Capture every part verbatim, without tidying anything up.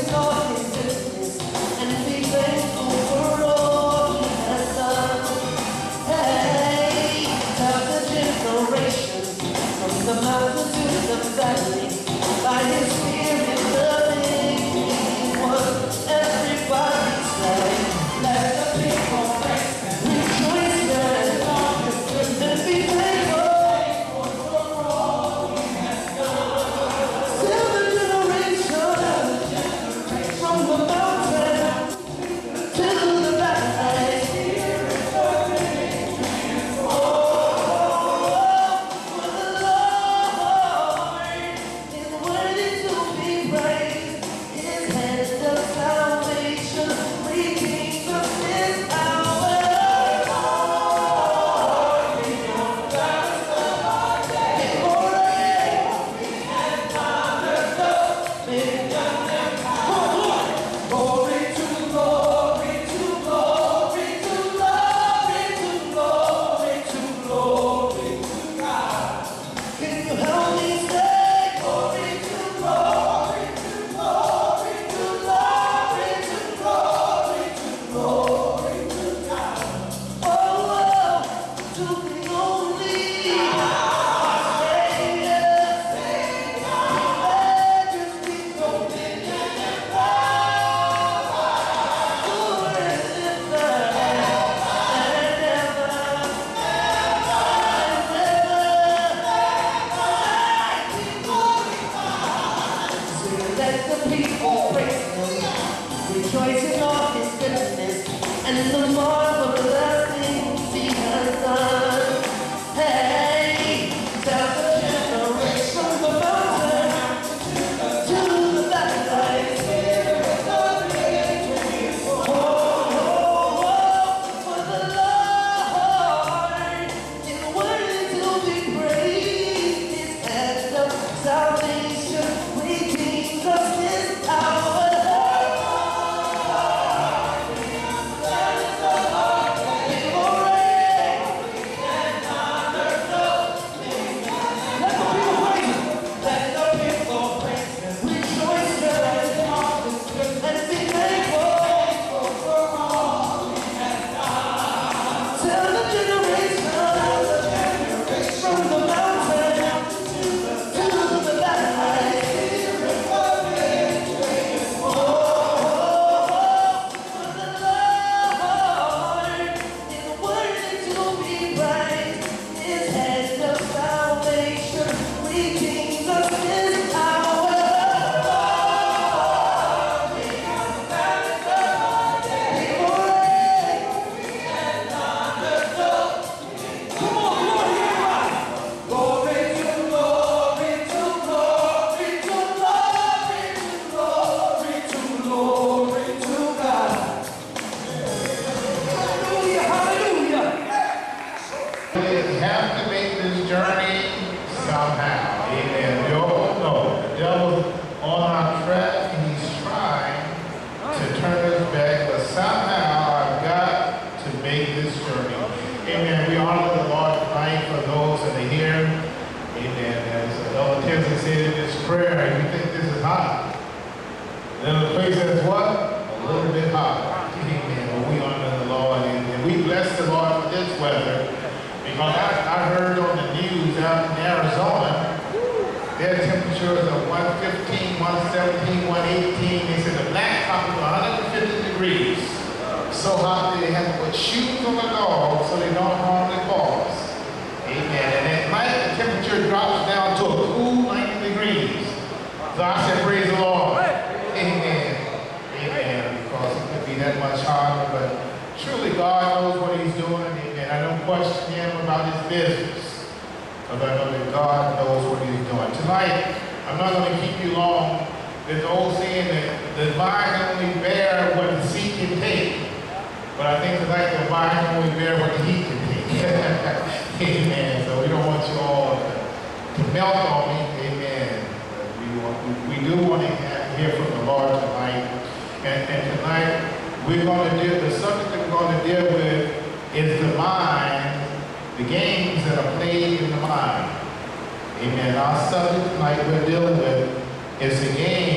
Amen. Our subject tonight we're dealing with is the games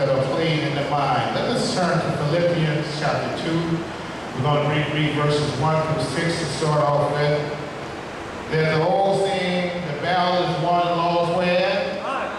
that are playing in the mind. Let us turn to Philippians chapter two. We're going to read, read verses one through six to start off with. There's the old saying, the battle is won, laws where?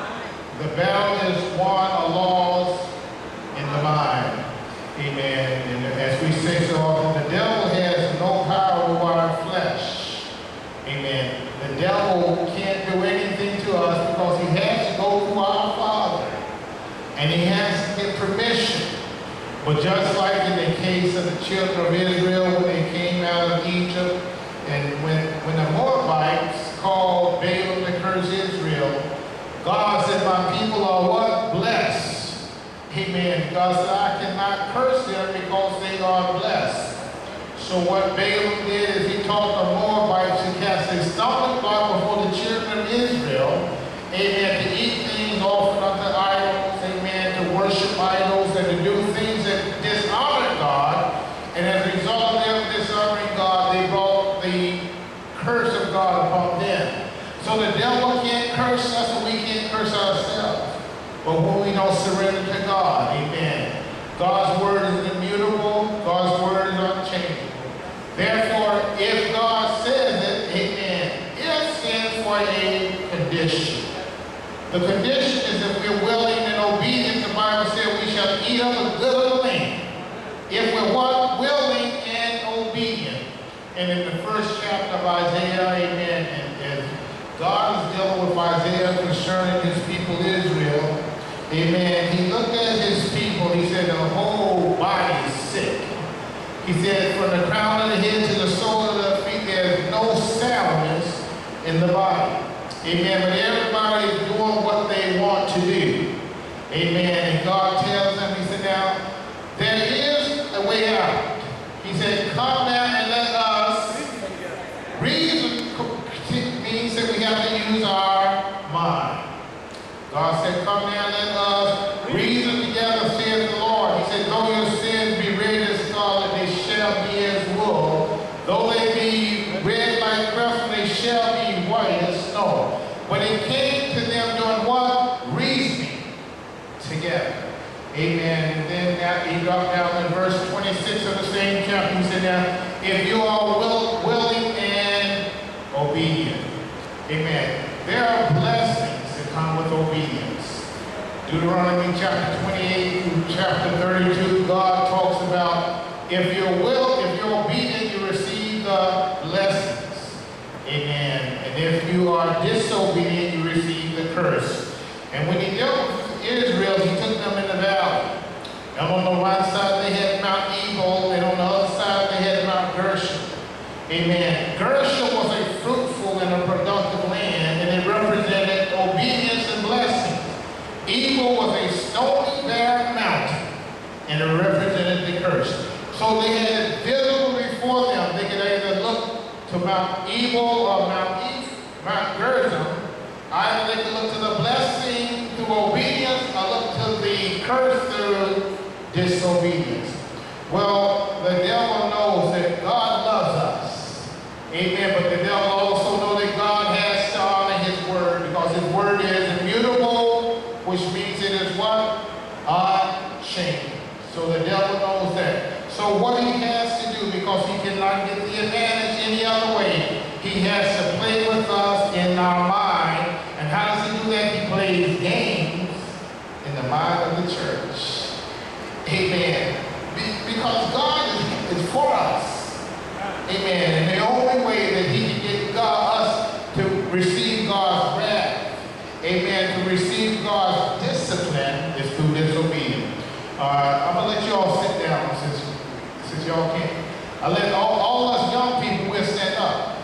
The battle is won or lost in the mind. Amen. And as we say so often, the devil has no power over our flesh. Amen. The devil can't do anything to us because he has to go through our Father. And he has to get permission. But just like in the case of the children of Israel when they came out of Egypt, and when, when the Moabites called Balaam to curse Israel, God said, my people are what? Blessed. Amen. God said, I cannot curse them because they are blessed. So what Balaam did is he taught the Moabites to cast a stumbling block before the children of Israel, amen, to eat things offered unto idols, amen, to worship idols and to do things that dishonor God. And as a result of them dishonoring God, they brought the curse of God upon them. So the devil can't curse us and we can't curse ourselves. But when we don't surrender to God, amen. God's word is immutable. God's word is unchangeable. Therefore, if God says it, amen, it stands for a condition. The condition is if we're willing and obedient, the Bible said we shall eat of the good of the land. If we're what? Willing and obedient. And in the first chapter of Isaiah, amen, and as God is dealing with Isaiah concerning his people Israel, amen, he looked at his people, he said the whole body is sick. He said from the crown of the head to the sole of the feet, there's no soundness in the body. Amen, but everybody is doing what they want to do. Amen, and God tells them, he said, now, there is a way out. He said, come down and let us reason. Means that we have to use our mind. God said, come down and let us reason together, saith the Lord. He said, though your sins be red as scarlet, they shall be as wool. Though they be red like crimson, they shall be white as snow. But it came to them doing what? Reasoning together. Amen. And then now he dropped down in verse twenty-six of the same chapter. He said, now, if you are will, willing and obedient. Amen. There are blessings that come with obedience. Deuteronomy chapter twenty-eight through chapter thirty-two, God talks about if you're will, if you're obedient, you receive the blessings. Amen. And if you are disobedient, you receive the curse. And when he dealt with Israel, he took them in the valley. And on the one side they had Mount Ebal, and on the other side they had Mount Gershom. Amen. Gershom was a fruitful and a productive land, and it represented obedience and blessing. Ebal was a stony, barren mountain, and it represented the curse. So they had it visible before them. They could either look to Mount Ebal or Mount, e Mount Gershom. Either they could look to the blessing through obedience or look to the curse through disobedience. Well, the devil knows that God loves us. Amen. But the devil also knows that God has to honor his word because his word is immutable, which means it is what? Unchanging. So the devil knows that. So what he has to do, because he cannot get the advantage any other way, he has to play with us in our mind. And how does he do that? He plays games in the mind of the church. Amen. Be because God is, is for us. Amen. And the only way that he can get God, us to receive God's wrath, amen, to receive God's discipline is through disobedience. Uh, I'm going to let you all sit down since, since y'all can't. I let all, all us young people, we'll stand up.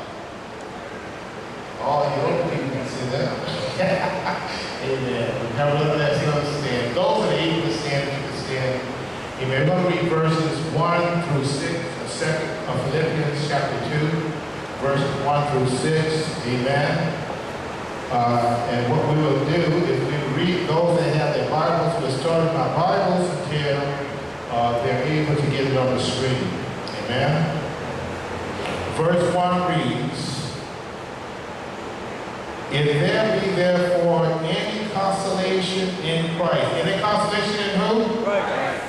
All you old people can sit down. Amen. Have a little less to understand. Those that are able to stand, you can stand. Amen. We're going to read verses one through six, the second of Philippians chapter two, verses one through six. Amen. Uh, and what we will do is we will read those that have their Bibles. We'll start with our Bibles until uh, they're able to get it on the screen. Amen. Verse one reads, if there be therefore any consolation in Christ. Any consolation in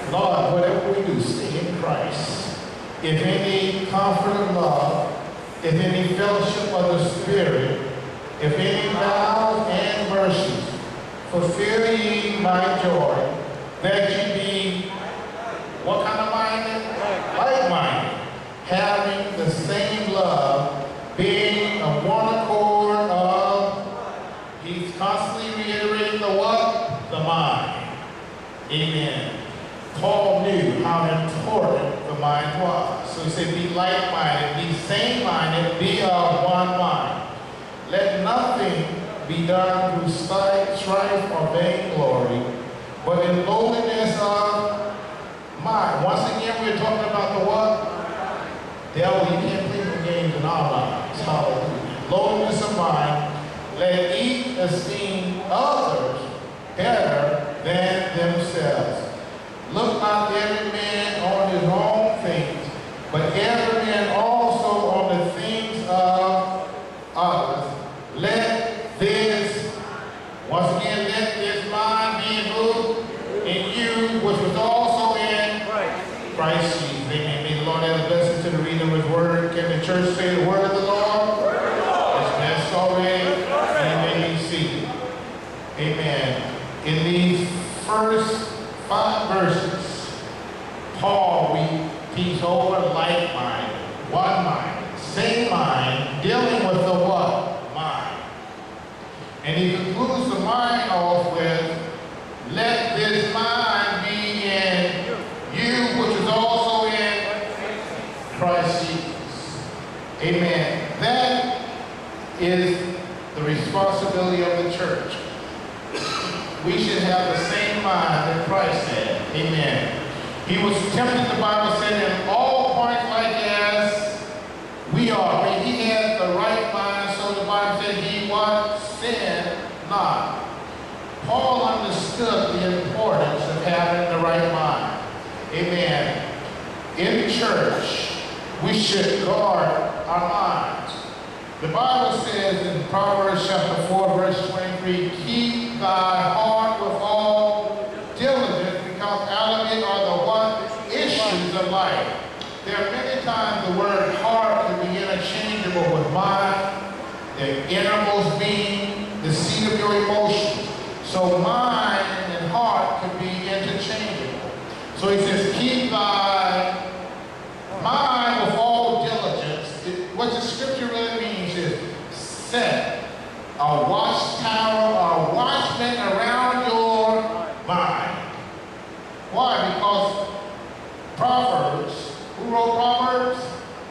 Lord, whatever we do, stay in Christ. If any comfort of love, if any fellowship of the Spirit, if any vows and mercies, fulfill ye my joy, that ye be, what kind of minded? Like-minded, having the same love, being of one accord of, he's constantly reiterating the what? The mind. Amen. Paul knew how important the mind was. So he said, be like-minded, be same-minded, be of one mind. Let nothing be done through strife or vainglory, but in lowliness of mind. Once again, we're talking about the what? Devil, you can't play the games in our lives. Hallelujah. Lowliness of mind. Let each esteem others better than themselves. Look not every man on his own things, but every man also on the things of others. Let this, once again, let this mind be in who? In you, which was also in Christ Jesus. Amen. May the Lord add a blessing to the reading of his word. Can the church say the word of the Lord? Word of the Lord. It's best already. And may be seated. Amen. In these first five verses, Paul repeats over like-minded, one mind, same mind, dealing with the what? Mind. And he concludes the mind off with, let this mind be in you, which is also in Christ Jesus. Amen. That is the responsibility of the church. We should have the same mind that Christ had. Amen. He was tempted, the Bible said, in all points like as we are. But he had the right mind, so the Bible said he what? Sinned not. Paul understood the importance of having the right mind. Amen. In church, we should guard our minds. The Bible says in Proverbs chapter four, verse twenty-three, keep thy heart with all diligence, because out of it are the what? Issues of life. There are many times the word heart can be interchangeable with mind, the innermost being, the seat of your emotions. So mind and heart can be interchangeable. So he says, keep thy mind with all diligence. What the scripture really means is set a watchtower or a watchman around your mind. Why? Because Proverbs, who wrote Proverbs?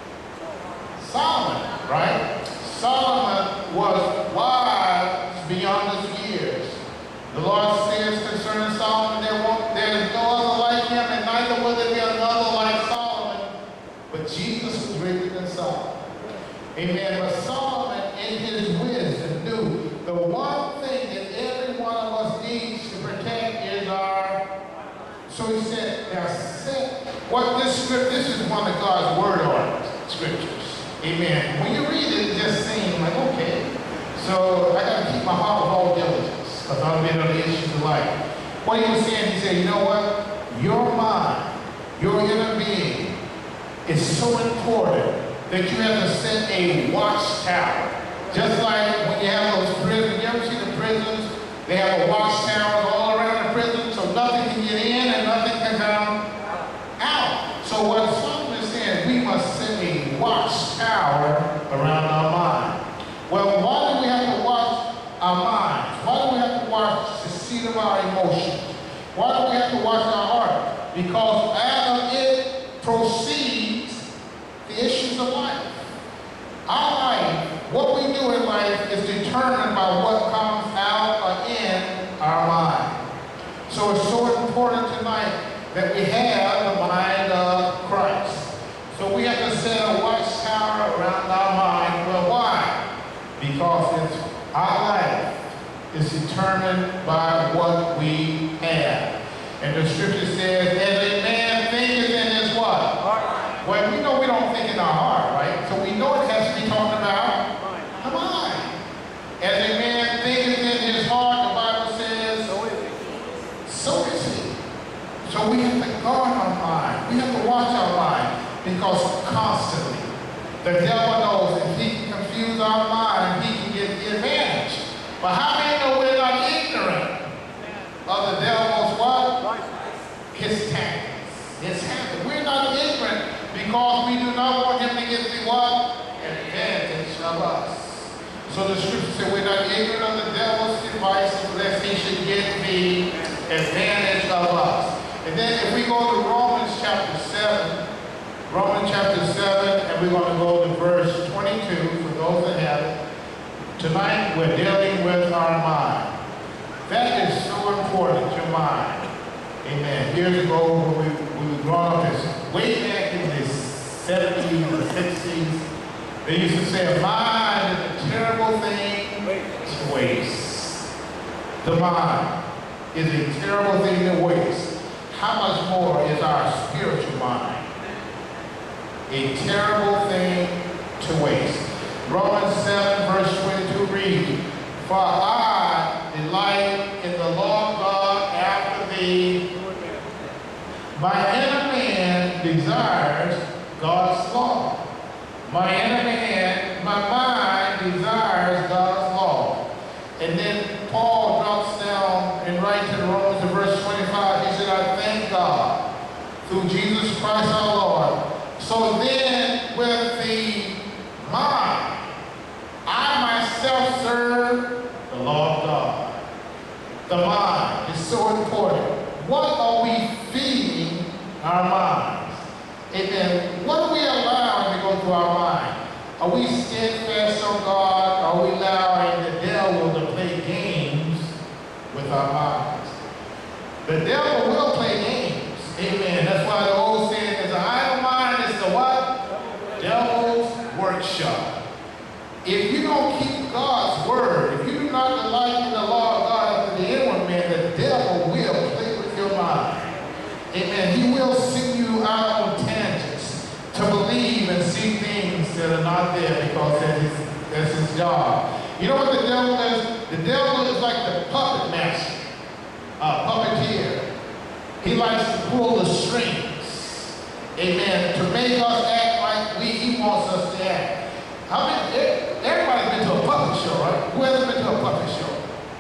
Solomon, right? Solomon was wise beyond his years. The Lord says concerning Solomon, there, won't, there is no other like him, and neither will there be another like Solomon. But Jesus was greater than Solomon. Amen. But Solomon, in his wisdom, knew the one thing that every one of us needs to protect is our. So he said, now set. What this script, this is one of God's word on scriptures. Amen. When you read it, it just seems like, okay. So I got to keep my heart with all diligence, because I'm been on the issues of life. What he was saying, he said, you know what? Your mind, your inner being is so important that you have to set a watchtower. Just like when you have those prisons, you ever see the prisons? They have a watchtower all around the prison, so nothing can get in and nothing can come out. So what Solomon is saying, we must set a watchtower around our mind. Well, why do we have to watch our minds? Why do we have to watch the seat of our emotions? Why do we have to watch our heart? Because out of it proceeds the issues of life. Our life, what we do in life, is determined by what comes out or in our mind. So it's so important tonight that we have the mind of Christ. So we have to set a watchtower around our mind. Well, why? Because it's our life is determined by what we have. And the scripture says, as a man thinketh in his what? Heart. Well, we know we don't think in our heart, right? So we know it has to be talking about the mind. As a man thinketh in his heart, the Bible says, so is he. So is he. So we have to guard because constantly the devil knows if he can confuse our mind, he can get the advantage. But how many know we're not ignorant of the devil's what? His tactics, his habit. We're not ignorant because we do not want him to get the what? Advantage of us. So the scripture said we're not ignorant of the devil's devices lest he should get the advantage of us. And then if we go to Romans chapter seven, Romans chapter seven, and we're going to go to verse twenty-two for those that have it. Tonight we're dealing with our mind. That is so important, your mind. Amen. Years ago when we, we were growing up, this, way back in the seventies or sixties, they used to say a mind is a terrible thing to waste. The mind is a terrible thing to waste. How much more is our spiritual mind? A terrible thing to waste. Romans seven verse twenty-two reads, for I delight in the law of God after thee. My inner man desires God's law. My inner man, my mind desires God's law. And then Paul drops down and writes in Romans in verse twenty-five, he said, I thank God through Jesus Christ our Lord. So then with the mind, I myself serve the law of God. The mind is so important. What are we feeding our minds? Amen. What are we allowing to go through our mind? Are we steadfast on God? Are we allowing the devil to play games with our minds? The devil will play games. Amen. That's why the old saying is, an idle mind is the what? Devil's workshop. If you don't keep God's word, if you do not delight in the law of God after the inward man, the devil will play with your mind. Amen. He will send you out on tangents to believe and see things that are not there because that's his, that's his job. You know what the devil does? The devil is like the puppet master, uh, puppeteer. He likes to pull the strings, amen, to make us act like we, he wants us to act. How many, everybody's been to a puppet show, right? Who hasn't been to a puppet show?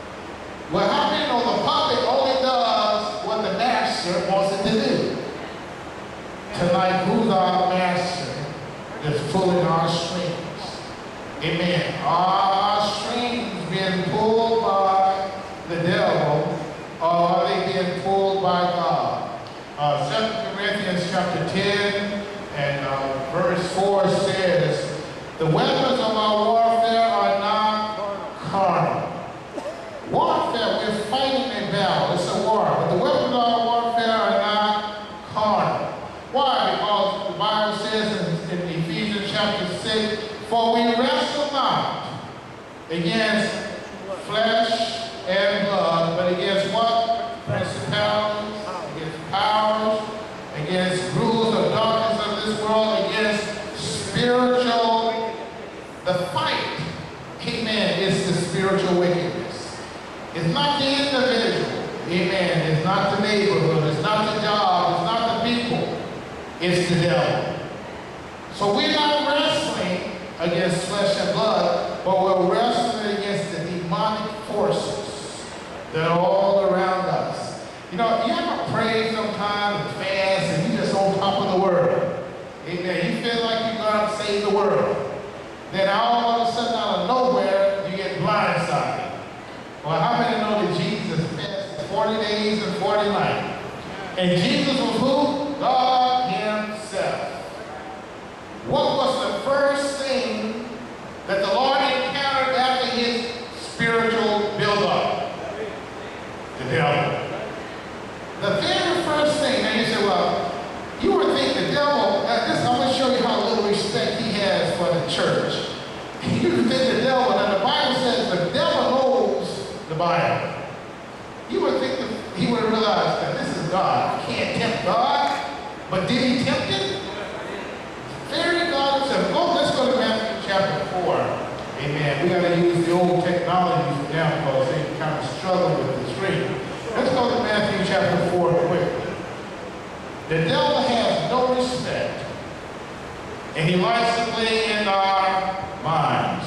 Well, how many know the puppet only does what the master wants it to do? Tonight, who's our master that's pulling our strings? Amen. Are our strings being pulled by the devil, or are they being pulled by God? Uh, Second Corinthians chapter ten and uh, verse four says, the weapons of our warfare are not carnal. Warfare, we're fighting a battle. It's a war. But the weapons of our warfare are not carnal. Why? Because the Bible says in, in Ephesians chapter six, for we wrestle not against flesh and blood, but against what? Principalities, against powers, against rulers of darkness of this world, against spiritual. The fight, amen, is the spiritual wickedness. It's not the individual, amen. It's not the neighborhood. It's not the job. It's not the people. It's the devil. So we're not wrestling against flesh and blood, but we're wrestling against the demonic forces that are all around us. You know, you ever pray sometimes and fast and you just on top of the world. Amen. You feel like you're going to save the world. Then all of a sudden, out of nowhere, you get blindsided. Well, how many know that Jesus fasted forty days and forty nights? And Jesus was who? God himself. What was the first thing that the Lord encountered after his spiritual build-up? The devil. The very first thing, and you say, well, you would think the devil, uh, this, I'm going to show you how little respect he has for the church. You would think the devil, and the Bible says the devil knows the Bible. You would think that he would realize that this is God. You can't tempt God. But did he tempt him? Very God himself. Go, let's go to Matthew chapter four. Amen. We got to use the old technology for now because they kind of struggle with the screen. Let's go to Matthew chapter four quickly. The devil has no respect And he likes to play in our minds.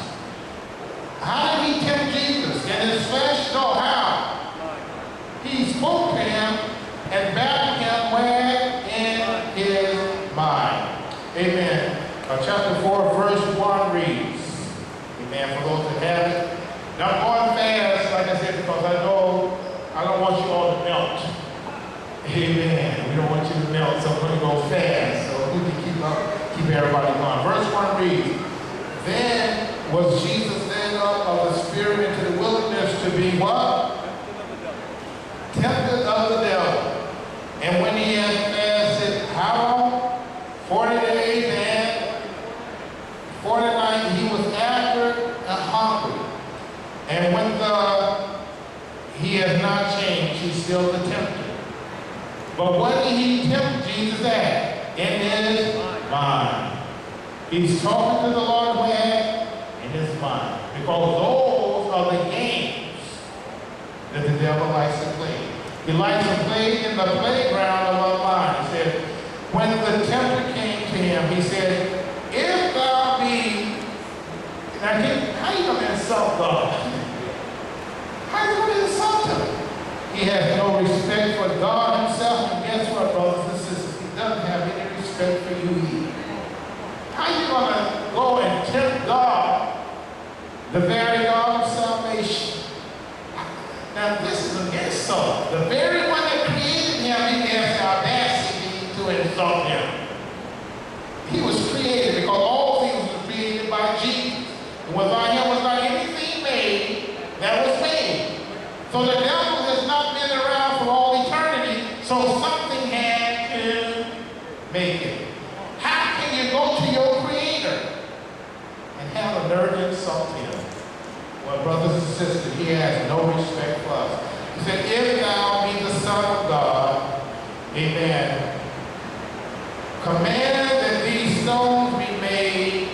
How did he tempt Jesus? In his flesh? No, how? He spoke to him and backed him where? In his mind. Amen. Uh, chapter four, verse one reads. Amen. For those that have it. Now I'm going fast, like I said, because I know I don't want you all to melt. Amen. We don't want you to melt, so I'm going to go fast so we can keep up, keep everybody going. Verse one reads, then was Jesus led up of the Spirit into the wilderness to be what? Tempted of the devil. And when he had fasted, how long? Forty days and forty nights, he was after and hungry. And when the he has not changed, he's still the tempter. But what did he tempt Jesus at? In his mind. He's talking to the Lord where? In his mind. Because those are the games that the devil likes to play. He likes to play in the playground of our mind. He said, when the tempter came to him, he said, if thou be, now how you going to insult God? How are you going to insult him? He has no respect for God himself, and guess what, brothers and sisters? He doesn't have any respect for you either. How are you going to go and tempt God, the very God of salvation? Now, this is an insult. The very one that created him, he has the audacity to insult him. He was created because all things were created by Jesus. And without him was not anything made that was made. So the devil has not been around for all eternity, so something had to make it. How can you go to your Creator and have a nerve to insult him? Well, brothers and sisters, he has no respect for us. He said, if thou be the Son of God, amen, command that these stones be made.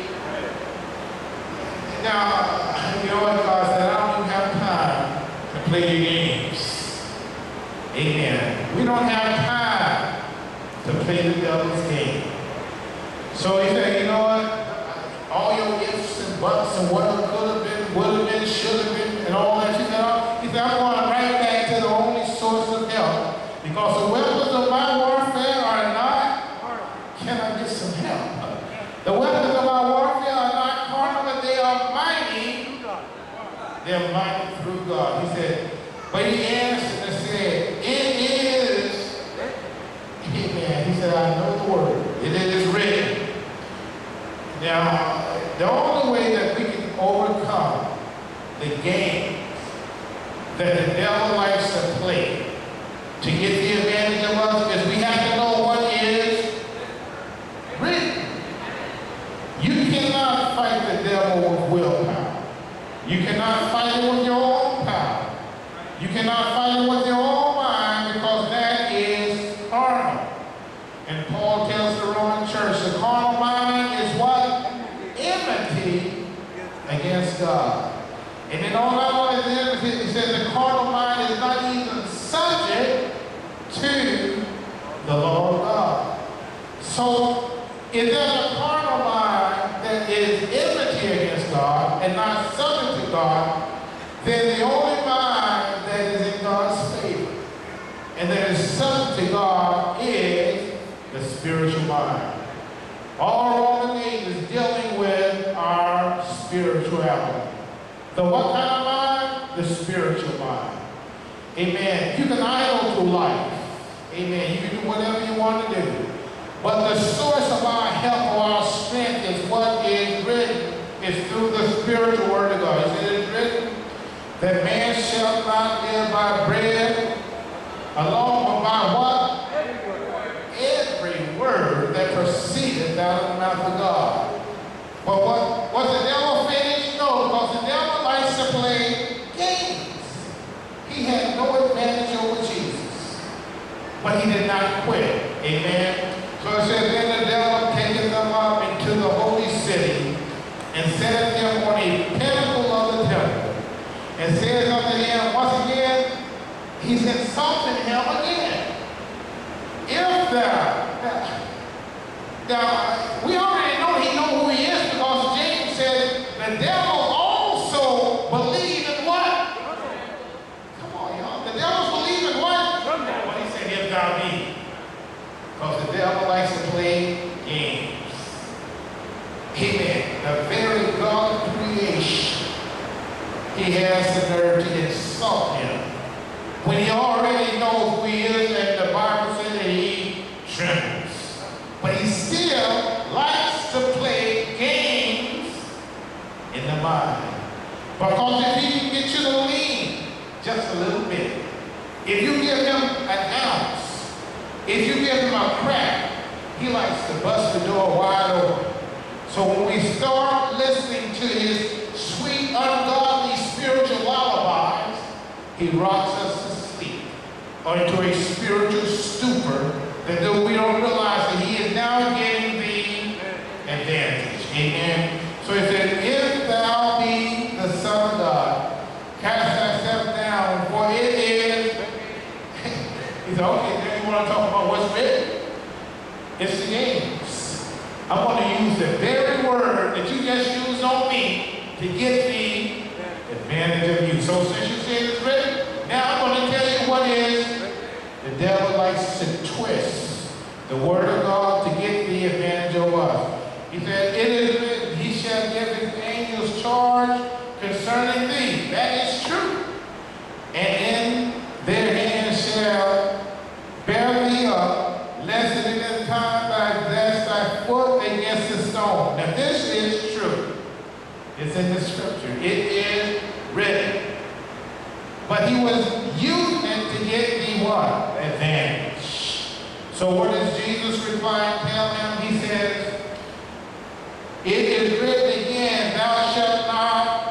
Now, you know what God said, I don't even have time to play your games. Amen. We don't have time to play the devil's game. So he said, you know what? All your ifs and buts and what it could have been, would have been, should have been, and all that you know. He said, I'm going right back to the only source of help. Because the weapons of my warfare are not, can I get some help? The weapons of our warfare are not carnal, but they are mighty. They're mighty through God. He said, but he answered and said, it is, amen. He said, I know the word. It is written. Now, the only way that we can overcome the games that the devil likes to play to get the advantage of us is we have to know what is written. You cannot fight the devil with willpower. You cannot fight it with your own power. You cannot fight it with your own mind because that is carnal. And Paul tells the Roman church, the carnal mind is what? Enmity against God. And then all I want is enmity. He said the carnal mind is not even subject to the law of God. So if there's a carnal mind that is enmity against God and not subject to God, then the only mind that is in God's favor and that is subject to God is the spiritual mind. All Roman eight is dealing with our spirituality. The what kind of mind? The spiritual mind. Amen. You can idle through life. Amen. You can do whatever you want to do. But the source of our help or our strength is what is written. It's through the spiritual word of God. He said it is written that man shall not live by bread alone, but by what? Every word. Every word that proceedeth out of the mouth of God. But what was the devil finished? No, because the devil likes to play games. He had no advantage over Jesus. But he did not quit. Amen. So it says, then the devil taketh them up into the holy city and setteth him on a pinnacle of the temple. And says unto him, once again, he's insulting him again. If thou, now, we already know he he has the nerve to insult him when he already knows who he is, and the Bible says that he trembles. But he still likes to play games in the mind. Because if he can get you to lean just a little bit, if you give him an ounce, if you give him a crack, he likes to bust the door wide open. So when we start listening to his sweet, ungodly, spiritual lullabies, he rocks us to sleep or into a spiritual stupor that though we don't realize that he is now getting the advantage. Amen. So he said, if thou be the Son of God, cast thyself down, for it is. He said, okay, then you want to talk about what's written? It's the games. I want to use the very word that you just used on me to get the advantage of you. So since you said it's written, now I'm going to tell you what is. The devil likes to twist the word of God to get the advantage of us. He said, it is written, he shall give his angels charge concerning thee. That is true. And in their hands shall bear thee up, lest at any time thou dash thy foot against the stone. Now this is true. It's in the scripture. It is written. But he was using it to get the what? Advantage. So what does Jesus reply and tell him? He says, it is written again, thou shalt not.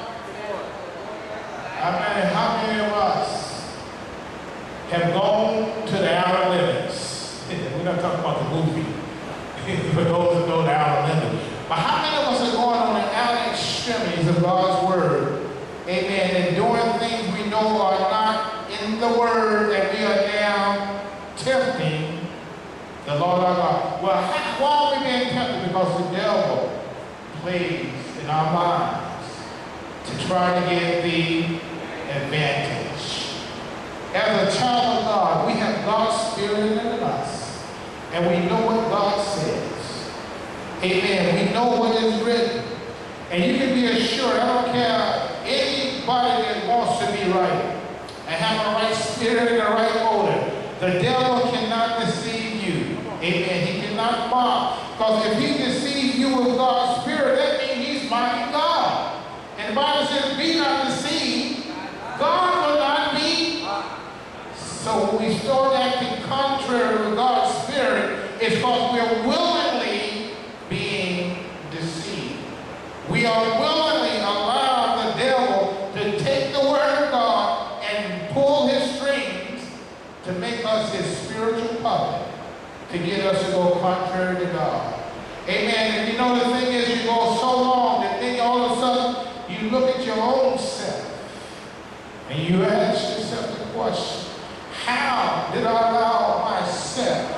I mean, how many of us have gone to the outer limits? We're not talking about the movie. For those who know the outer limits. But how many of us are going on the outer extremities of God's word? Amen. And doing things we know are not in the word, that we are now tempting the Lord our God. Well, how, why are we being tempted? Because the devil plays in our minds to try to get the advantage. As a child of God, we have God's Spirit in us, and we know what God says. Amen. We know what is written. And you can be assured, I don't care anybody that wants to be right and have the right spirit and the right motive, the devil cannot deceive you. Amen. He cannot mock. Because if he deceives you with God's Spirit, that means he's mocking God. And the Bible says, be not deceived. God will not be. So when we start acting contrary to God's Spirit, it's because we're willingly being deceived. We are willingly allowing the devil to take the word of God and pull his strings to make us his spiritual puppet, to get us to go contrary to God. Amen. And you know the thing is, you go so long that then all of a sudden you look at your own self and you ask yourself the question, how did I allow myself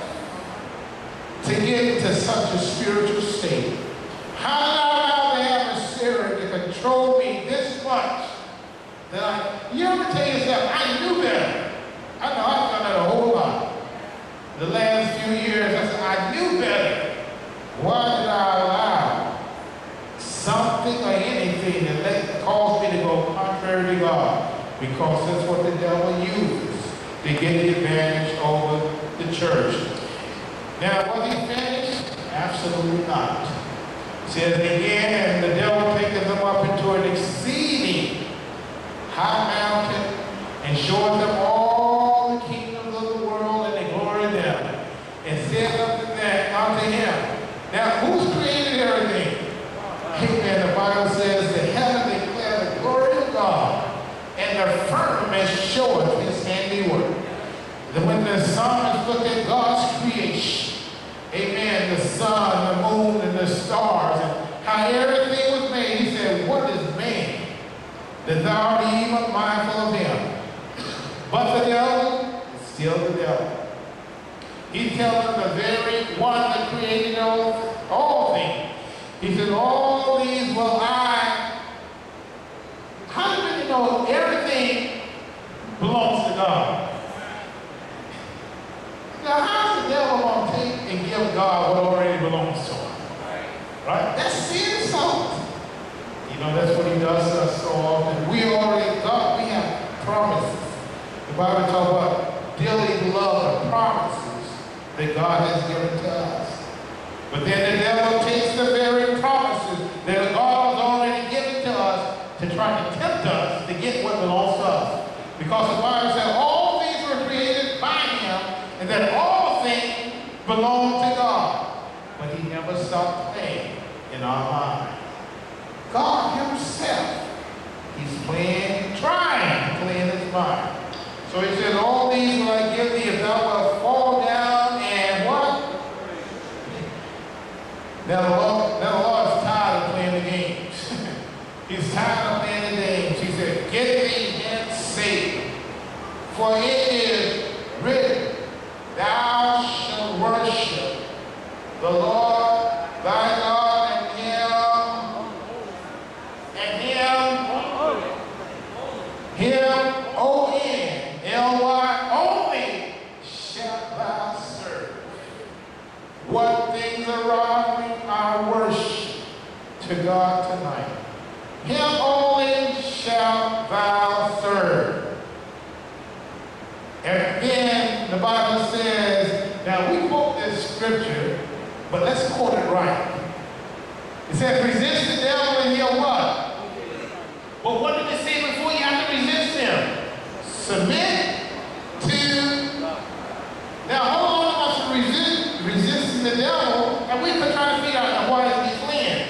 to get into such a spiritual state? How did I allow the adversary to control me this much that I, you ever tell yourself, I knew better. I know I've done that a whole lot. The last few years, I said, I knew better. Why did I allow something or anything that let, caused me to go contrary to God? Because that's what the devil uses to get the advantage over the church. Now, was he finished? Absolutely not. It says again, and the devil taketh them up into an exceeding high mountain and showeth them all the kingdoms of the world and the glory of them, and said unto them, unto him. Now, who's created everything? Amen. The Bible says the heaven declare the glory of God, and the firmament showeth his handiwork. Then when the psalmist looked at God's creation, amen, the sun, the moon, and the stars, and how everything was made, he said, what is man that thou art even mindful of him? But the devil is still the devil. He's telling the very one that created all, all things. He said, all these will I. How do you know everything belongs to God? Now, how's the devil going to take and give God what already belongs to him? Right? That's the insult. You know, that's what he does to us so often. We already Bible talks about dearly love the promises that God has given to us. But then the devil takes the very promises that God has already given to us to try to tempt us to get what belongs to us. Because the Bible says all things were created by him and that all things belong to God. But he never stopped playing in our mind. God himself, he's playing, trying to play in his mind. So he said, all these will I give thee if thou wilt fall down and what? Now the Lord, now the Lord is tired of playing the games. He's tired of playing the games. He said, get thee hence Satan, for it is written, thou shalt worship the Lord thy God, and him, and him, him, O N L Y, only shalt thou serve. What things are robbing our worship to God tonight? Him only shalt thou serve. And then the Bible says, now we quote this scripture, but let's quote it right. It says, resist the devil and he'll what? But what did it say before you have to resist him? Submit to. Now hold on to us resist, resisting the devil, and we're trying to figure out now, why is he fleeing?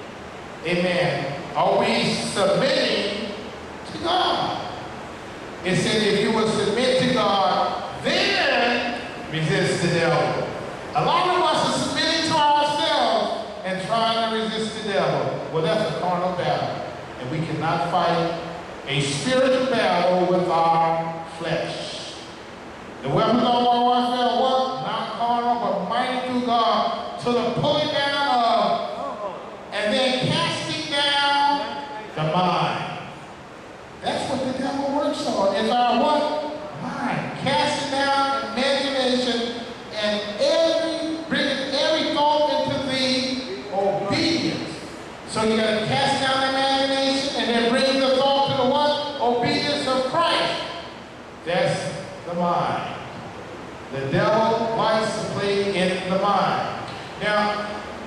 Amen. Are we submitting to God? It said if you will submit to God, then resist the devil. A lot of us are submitting to ourselves and trying to resist the devil. Well, that's a carnal battle. And we cannot fight a spiritual battle with our flesh. The weapons of our warfare are what? Not carnal, but mighty through God to the pulling down of and then casting down the mind. That's what the devil works on. It's our what? Mind. Casting down imagination and every, bringing every thought into the obedience. So you got to cast down the imagination and then bring the thought to the what? Obedience of Christ. That's the mind. The devil likes to play in the mind. Now,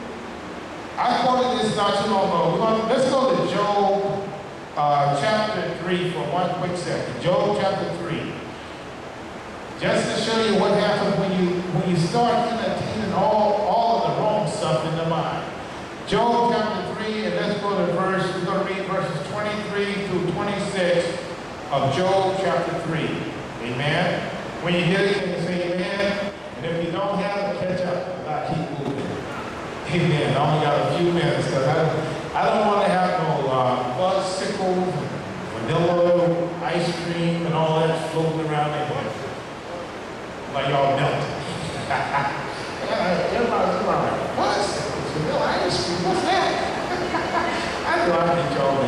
I quoted this not too long ago. We're going to, let's go to Job uh, chapter three for one quick second. Job chapter three. Just to show you what happens when you when you start entertaining all, all of the wrong stuff in the mind. Job chapter three, and let's go to verse, we're going to read verses twenty-three through twenty-six of Job chapter three. Amen. When you hear it, you can say amen. And if you don't have it, catch up. I keep moving. Amen. I only got a few minutes because I, I don't want to have no uh, buzzsicles, vanilla ice cream, and all that floating around in here. Like y'all melting. Everybody's like, buzzsicles, vanilla ice cream, what's that? I know I get y'all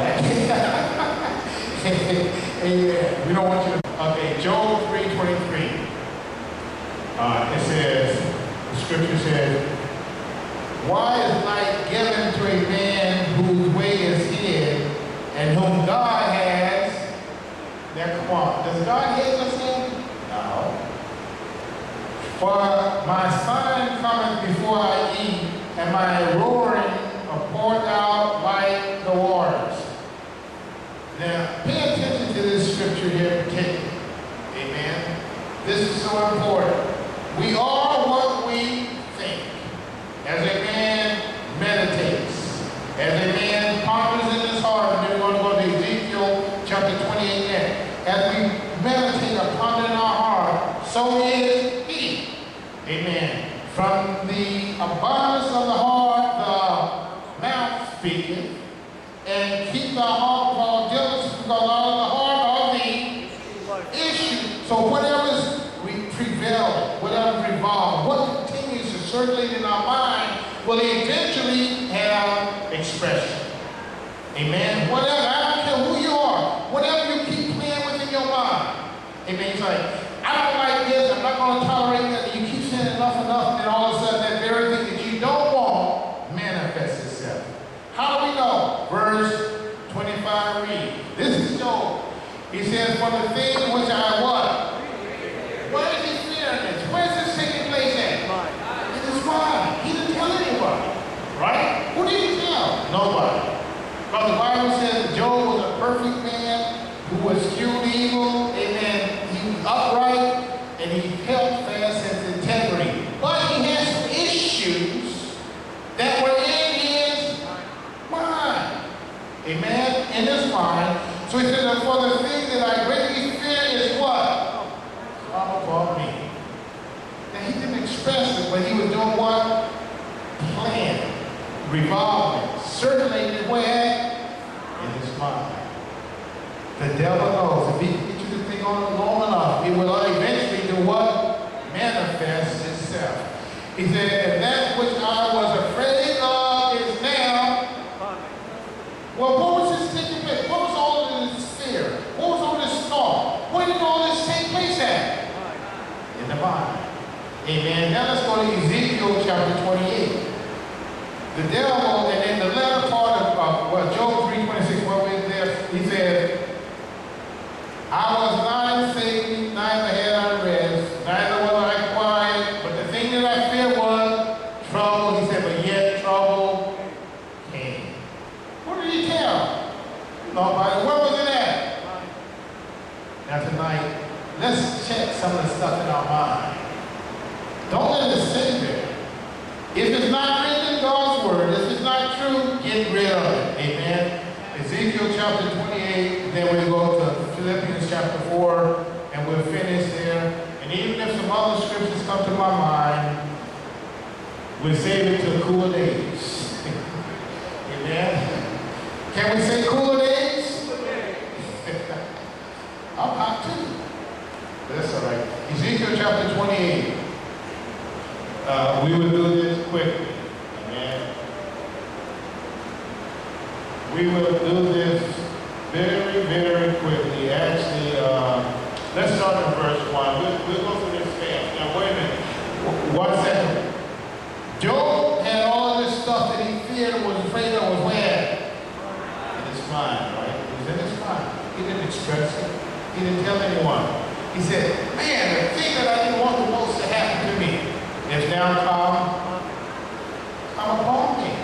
back. Amen. We don't want you to. Okay, Job three twenty-three. Uh, it says, the scripture says, why is light given to a man whose way is hid, and whom God has? Now, come on. Does God hate us in? No. For my son cometh before I eat, and my roaring are poured out like the waters. Now, pay attention to this scripture here in particular. Amen. This is so important. We are what we think. As a man meditates, as a man ponders in his heart, and then we're going to go to Ezekiel chapter twenty-eight next. As we meditate or ponder in our heart, so is he. Amen. From the abundance of the heart, the mouth speaketh, and keep the heart with all diligence, because out of the heart are the issue. So whatever is prevail, whatever revolves, what continues to circulate in our mind will eventually have expression. Amen. Whatever, I don't care who you are, whatever you keep playing with in your mind. Amen. It's like, I don't like this, I'm not going to tolerate that. You keep saying enough, enough, and then all of a sudden that very thing that you don't want manifests itself. How do we know? Verse twenty-five read. This is Job. He says, for the thing which I what? eschewed evil, amen. He was upright, and he held fast his integrity. But he had some issues that were in his mind. Amen? In his mind. So he said, for the thing that I greatly fear is what? Come upon me. Now he didn't express it, but he was doing what? Plan. Revolving. Circulating where? In his mind. The devil knows if he can get you to think on it long enough, it will eventually do what? Manifest itself. He said, and that which I was afraid of is now. Well, what was this taking place? What was all of this fear? What was all this thought? Where did all this take place at? In the mind. Amen. Now let's go to Ezekiel chapter twenty-eight. The devil, and in the latter part of uh, well, Job three twenty-six, what we there, he said, I was not in safety, neither had I rest, neither was I quiet, but the thing that I feared was trouble. He said, but yet trouble came. What did he tell? Nobody. Where was it at? Now tonight, let's check some of the stuff in our mind. Don't let it sit there. If it's not written in God's word, if it's not true, get rid of it. Amen. Ezekiel chapter twenty-eight, then we go to Philippians chapter four, and we'll finish there. And even if some other scriptures come to my mind, we'll save it to cooler days. Amen. Can we say cooler days? I'm hot too. That's all right. Ezekiel chapter twenty-eight. Uh, we will do this quickly. Amen. We will do this very, very quickly. Actually, uh, let's start in verse one. We'll, we'll go through this fast. Now, wait a minute. One second. Job had all of this stuff that he feared and was afraid of was where? In his mind, right? It was in his mind. He didn't express it. He didn't tell anyone. He said, man, the thing that I didn't want the most to happen to me is now come, come upon me.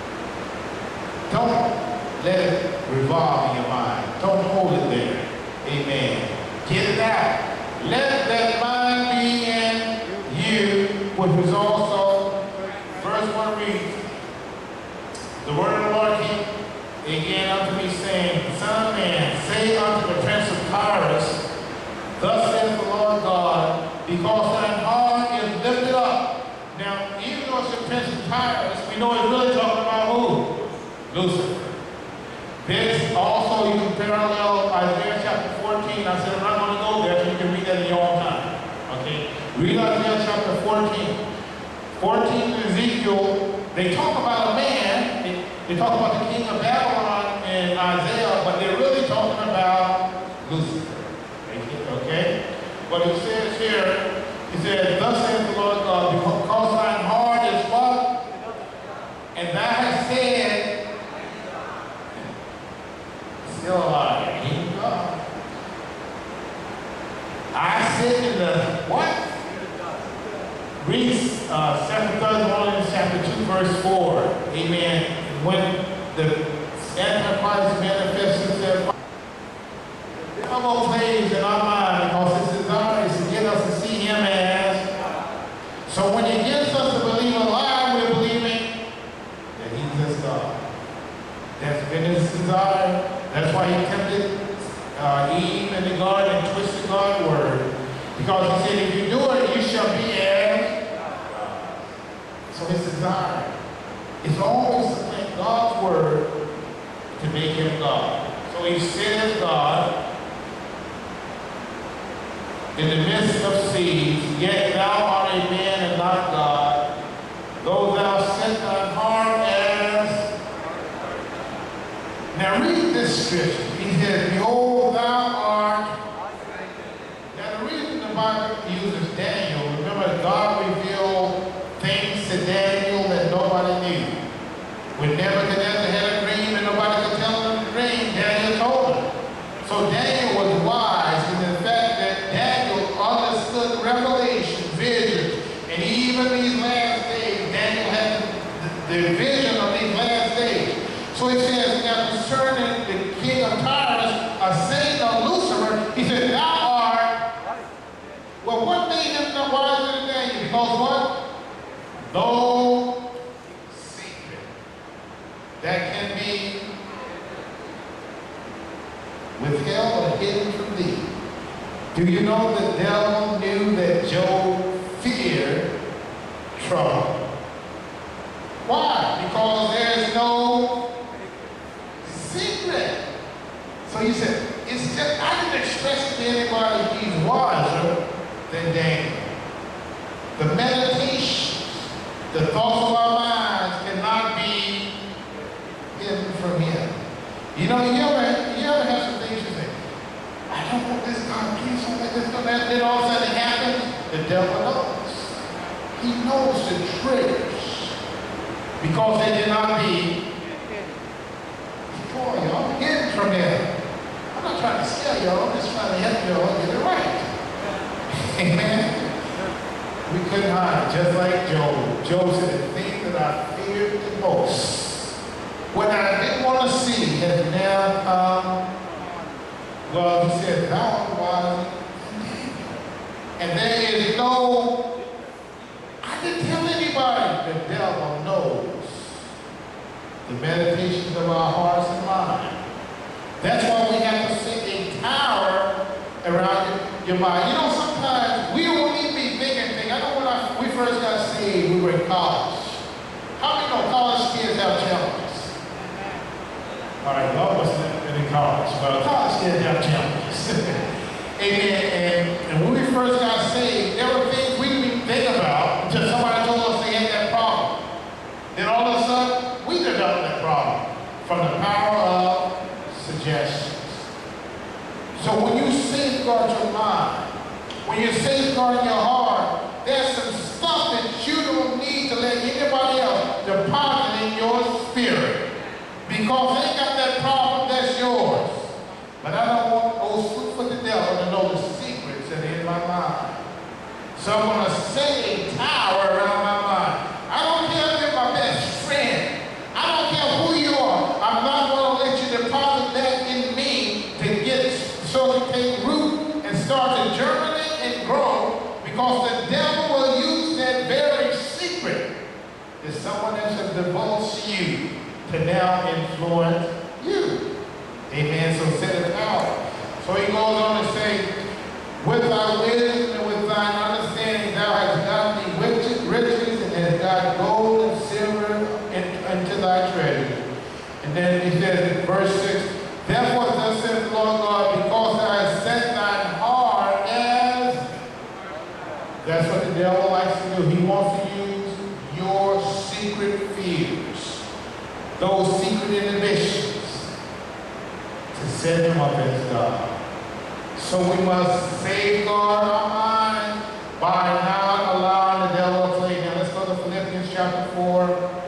Don't let it revolve in your mind. Don't hold it there. Amen. Get it out. Let that mind be in you, which was also, verse one reads, the word of the Lord came again unto me, saying, Son of man, say unto the prince of Tyrus, thus saith the Lord God, because thine heart is lifted up. Now, even though it's the prince of Tyrus, we know it's really talking about who? Lucifer. This also, you can parallel Isaiah chapter fourteen. I said I'm not going to go there, so you can read that in your own time. Okay? Read Isaiah chapter fourteen. fourteen in Ezekiel, they talk about a man. They, they talk about the king of Babylon in Isaiah, but they're really talking about Lucifer. Okay? But it says here, he said, thus saith the Lord God, because thine heart is what? And thou hast said, still alive. Here you go. I said in the what? Read uh, Second Thessalonians chapter two, verse four. Amen. When the Antichrist manifests himself, the devil plays in our mind because his desire is to get us to see him as. So when he gets us to believe a lie, we're believing that he's just God. That's been his desire. That's why he tempted uh, Eve in the garden and twisted God's word. Because he said, if you do it, you shall be as God. So his desire is always to take God's word to make him God. So he says God in the midst of seas, yet thou art a man and not God, though thou set thine heart as. Now read this scripture. He says, behold, thou art. Now the reason the Bible uses Daniel, remember God revealed things to Daniel that nobody knew. When Nebuchadnezzar had a dream and nobody could tell him the dream, Daniel told him. So Daniel was wise in the fact that Daniel understood revelation, vision, and even these last days, Daniel had the, the vision of these last days. So he says, now concerning the king of Tyrus, a Satan of Lucifer, that can be withheld or hidden from thee. Do you know the devil knew that Job feared trouble? Why? Because there's no secret. So he said, it's just, I didn't express to anybody he's wiser than Daniel. The meditations, the thoughts of our minds cannot be hidden from him. You know, you ever, you ever have some things you say, I don't want this, God, please don't let this go. That, then all of a sudden it happens, the devil knows. He knows the triggers because they cannot be before y'all, hidden from him. I'm not trying to scare y'all, I'm just trying to help y'all get it right. Amen. We couldn't hide, just like Job. Job said, the thing that I feared the most, when I didn't want to see, has now come. Well, he said, thou art wise and there is no, I didn't tell anybody. The devil knows the meditations of our hearts and minds. That's why we have to set a tower around your, your mind. You know, sometimes we don't need to be big and thing. I know when I, we first got saved, we were in college. How many know college kids have challenges? All right, y'all wasn't in college, but college kids have challenges. Amen. And, and when we first got saved, there were things we didn't even think about until somebody told us they had that problem. Then all of a sudden, we developed that problem from the power of suggestions. So when you safeguard your mind, when you safeguard your heart, there's some stuff that you don't need to let anybody else deposit in your spirit. Because they got that problem, that's yours. But I don't want old foot for the devil to know the secrets that are in my mind. So I'm going to set a tower around my mind. I don't care if you're my best friend. I don't care who you are. I'm not going to let you deposit that in me to get so to take root and start to germinate and grow, because the devil will use that very secret that someone else has divulged to you to now influence you. Amen. So set it out. So he goes on to say, with thy wisdom and with thine understanding thou hast gotten thee riches, riches and hast got gold and silver in, into thy treasure. And then he says in verse six, therefore thus saith the Lord God, because thou hast set thine heart as, that's what the devil likes to do. He wants to use your secret fears, those secret inhibitions, to set him up as God. So we must safeguard our mind by not allowing the devil to play. Now let's go to Philippians chapter four.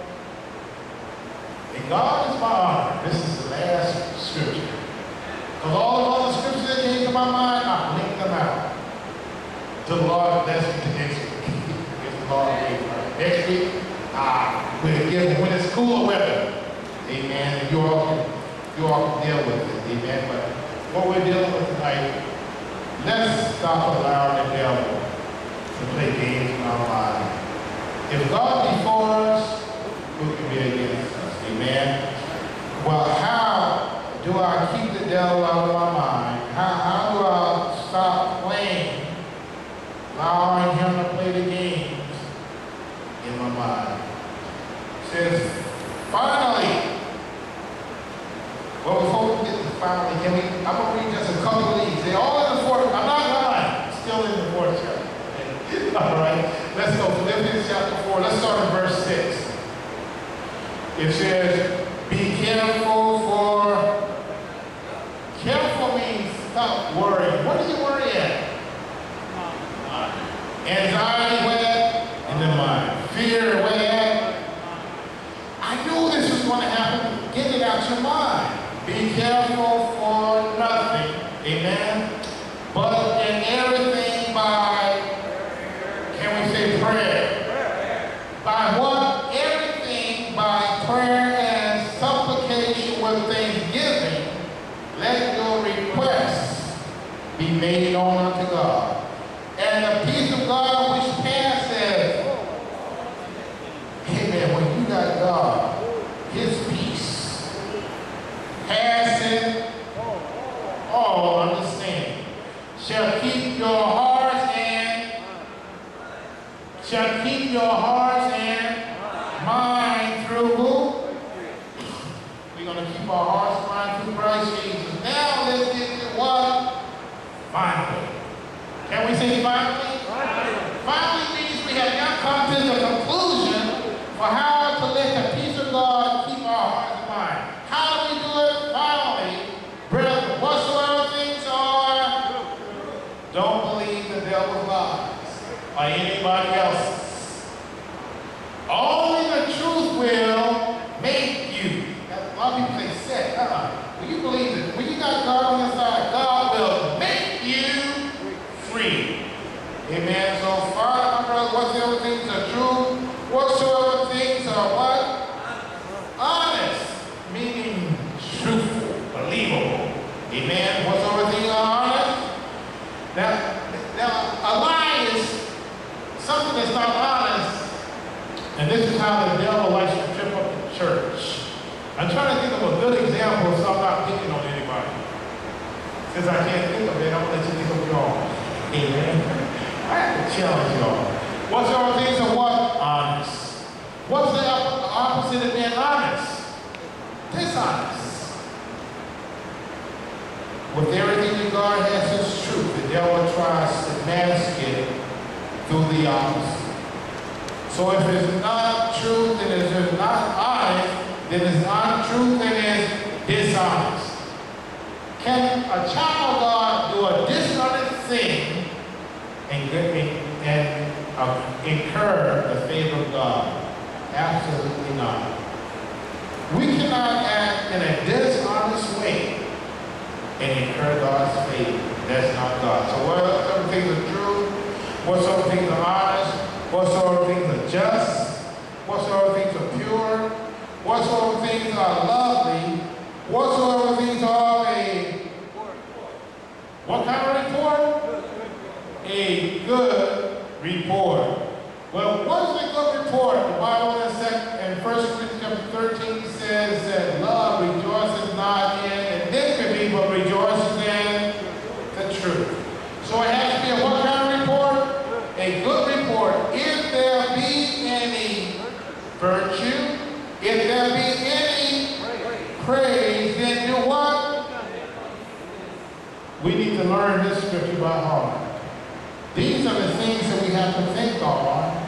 And God is my honor. This is the last scripture. Because all the other scriptures that came to my mind, I blinked them out. To the Lord, that's the next week. If the Lord gave right. Next week, ah, we'll give when it's cooler weather. Amen. And you all can, you all can deal with it. Amen. But what we're dealing with tonight, let's stop allowing the devil to play games in our lives. If God be for us, who can be against us? Amen. Well, how do I keep the devil out of my mind? How, how do I stop playing, allowing him to play the games in my mind? It says, finally, well, before we get to finally, can we, I'm going to read just a couple of these. They're all in the fourth, I'm not lying, still in the fourth chapter. All right, let's go. Philippians chapter four, let's start in verse six. It says, be careful for, careful means stop worrying. What is you worry at? Anxiety, where? In the mind. Fear, where? I knew this was going to happen. Get it out your mind. Be careful for nothing. Amen. But in everything by, can we say prayer? By what? Everything by prayer and supplication with thanksgiving, let your requests be made known unto God. And the peace of God which passes, amen, when you got God, his peace it? All understanding. Shall keep your hearts and shall keep your hearts and mind through who? We're going to keep our hearts and mind through Christ Jesus. Now let's get to what? Finally. Can we say finally? Finally means we have now come to the conclusion for how to let the peace of God keep our hearts and mind. How do we do it? Finally, brethren, whatsoever things are, don't believe the devil's lies or anybody else's. Only the truth will make you. A lot of people say, set. Uh-uh. When you believe it, when you got God on your side, God will make you free. Amen. So, Father, my brother, whatsoever things are true, whatsoever things are what? Honest, meaning truthful, believable. Amen. Whatsoever things are honest. Now, now, a lie is something that's not honest, and this is how the devil likes to trip up the church. I'm trying to think of a good example so I'm not picking on anybody. Since I can't think of it, I'm going to let you think of yours. Amen. I have to challenge y'all. Whatsoever things are what? Honest. What's the opposite of being honest? Dishonest. With everything that God has as truth, the devil tries to mask it through the opposite. So if it's not truth, then it's not honest, then it's not truth, then it's dishonest. Can a child of God do a dishonest thing and, and uh, incur the favor of God? Absolutely not. We cannot act in a dishonest way and incur God's favor. That's not God. So whatsoever things are true, whatsoever things are honest, whatsoever things are just, whatsoever things are pure, whatsoever things are lovely, whatsoever things are a, what kind of report? A good report. Well, what is a good report? The Bible in First Corinthians chapter thirteen says that love rejoices not in iniquity, but rejoices in the truth. So it has to be a what kind of report? A good report. If there be any virtue, if there be any praise, then do what? We need to learn this scripture by heart. These are the things that we have to think on,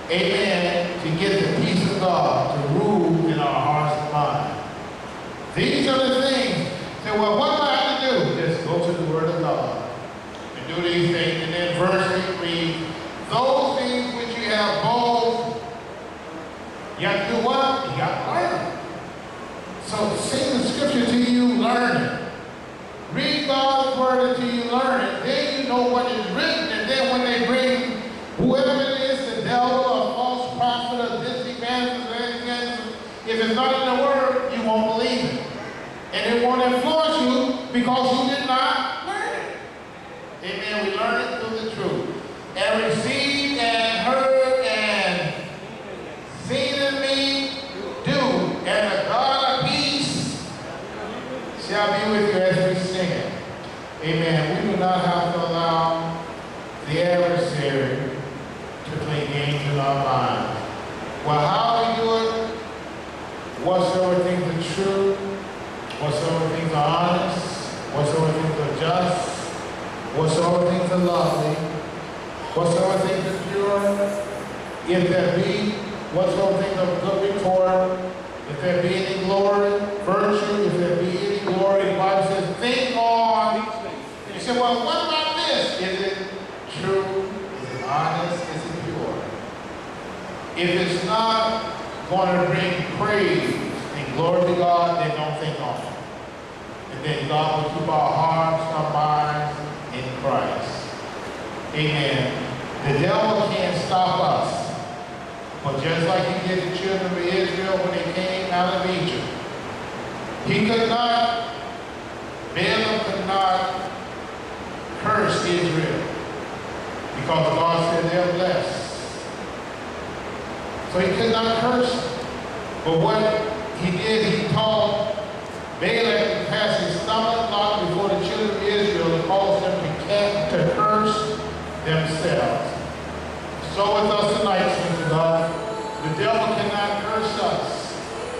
amen, to get the peace of God to rule in our hearts and minds. These are the things. So, well, what do I have to do? Just go to the Word of God and do these things. And then verse eight reads, those things which you have both, you have to do what? You got to learn. So sing the scripture till you learn it. Read God's word until you learn it. Then you know what is written. And then when they bring whoever it is, the devil or false prophet or this evangelist or anything, if it's not in the word, you won't believe it. And it won't influence you because you did not learn it. Amen. We learn it through the truth. And received and heard and seen in me, do. And the God of peace shall be with you as we sing it. Amen. We do not have to allow the adversary to play games in our minds. Well, how do we do it? Whatsoever things are true, whatsoever things are honest, whatsoever things are just, whatsoever things are lovely, whatsoever things are pure, if there be whatsoever things of good report, if there be any glory, virtue, if there be any glory, the Bible says, think on these things. And you say, well, what about this? Is it true? Is it honest? Is it pure? If it's not going to bring praise and glory to God, then don't think on it. And then God will keep our hearts, our minds in Christ. Amen. The devil can't stop us. But just like he did the children of Israel when they came out of Egypt, he could not, Balaam could not curse Israel because God said they're blessed. So he could not curse them. But what he did, he taught Balak to pass a stumbling block before the children of Israel to cause them to, ca- to curse themselves. So with us tonight, saints of God, the devil cannot curse us.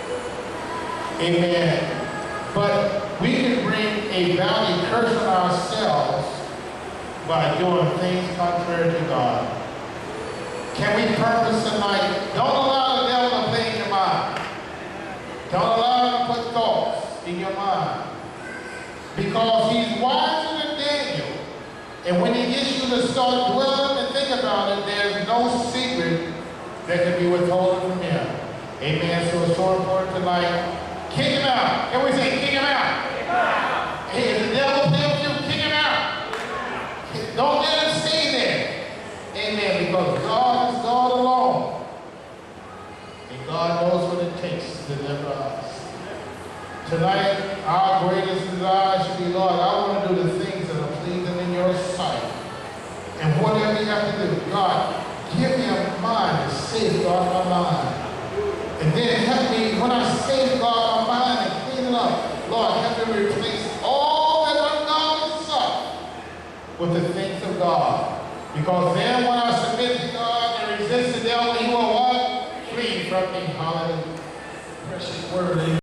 Amen. But we can bring a bounty curse on ourselves by doing things contrary to God. Can we purpose tonight? Don't allow the devil to play in your mind. Don't allow him to put thoughts in your mind. Because he's wiser than Daniel. And when he gets you to start dwelling and think about it, there's no secret that can be withholden from him. Amen. So it's so important tonight. Kick him out. Can we say kick him out? Kick him out. Hey, if the devil tells you, kick him out. Don't let him stay there. Amen. Because God is God alone. And God knows what it takes to deliver us. Tonight, our greatest desire should be, Lord, I want to do the things that are pleasing in your sight. And whatever you have to do, God, give me a mind to safeguard my mind. And then help me, when I safeguard my mind and clean it up, Lord, help me replace all that ungodly stuff with the things of God. Because then when I submit to God and resist the devil, he will what? Flee from me. Hallelujah. Precious word.